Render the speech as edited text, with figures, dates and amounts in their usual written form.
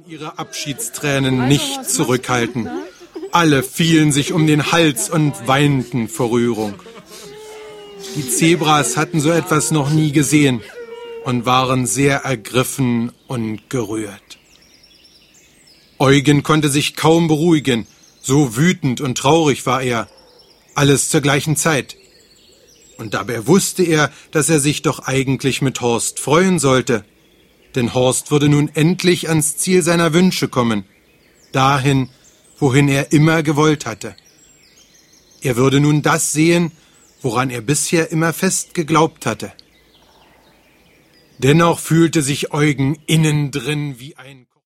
ihre Abschiedstränen nicht zurückhalten. Alle fielen sich um den Hals und weinten vor Rührung. Die Zebras hatten so etwas noch nie gesehen und waren sehr ergriffen und gerührt. Eugen konnte sich kaum beruhigen, so wütend und traurig war er, alles zur gleichen Zeit. Und dabei wusste er, dass er sich doch eigentlich mit Horst freuen sollte, denn Horst würde nun endlich ans Ziel seiner Wünsche kommen, dahin, wohin er immer gewollt hatte. Er würde nun das sehen, woran er bisher immer fest geglaubt hatte. Dennoch fühlte sich Eugen innen drin wie ein